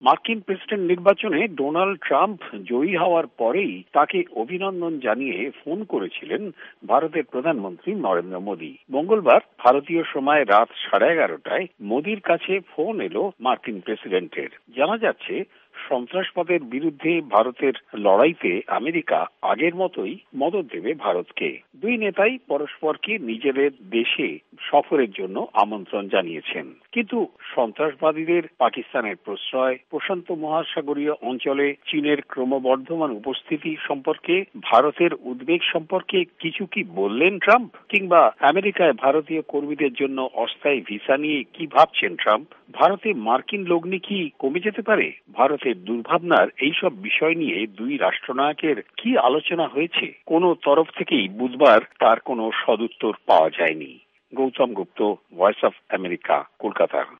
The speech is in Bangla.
মার্কিন প্রেসিডেন্ট নির্বাচনে ডোনাল্ড ট্রাম্প জয়ী হওয়ার পরেই তাকে অভিনন্দন জানিয়ে ফোন করেছিলেন ভারতের প্রধানমন্ত্রী নরেন্দ্র মোদী। মঙ্গলবার ভারতীয় সময় রাত 11:30টায় মোদীর কাছে ফোন এলো মার্কিন প্রেসিডেন্টের। জানা যাচ্ছে, সন্ত্রাসবাদের বিরুদ্ধে ভারতের লড়াইতে আমেরিকা আগের মতোই মদদ দেবে ভারতকে। দুই নেতাই পরস্পরকে নিজেদের দেশে সফরের জন্য আমন্ত্রণ জানিয়েছেন। কিন্তু সন্ত্রাসবাদীদের পাকিস্তানের প্রশ্রয়, প্রশান্ত মহাসাগরীয় অঞ্চলে চীনের ক্রমবর্ধমান উপস্থিতি সম্পর্কে, ভারতের উদ্বেগ সম্পর্কে কিছু কি বললেন ট্রাম্প? কিংবা আমেরিকায় ভারতীয় কর্মীদের জন্য অস্থায়ী ভিসা নিয়ে কি ভাবছেন ট্রাম্প? ভারতে মার্কিন লগ্নি কি কমে যেতে পারে? ভারতের দুর্ভাবনার এইসব বিষয় নিয়ে দুই রাষ্ট্রনায়কের কি আলোচনা হয়েছে? কোনো তরফ থেকেই বুধবার তার কোনো সদুত্তর পাওয়া যায়নি। Gautam Gupta, voice of America, Kolkata.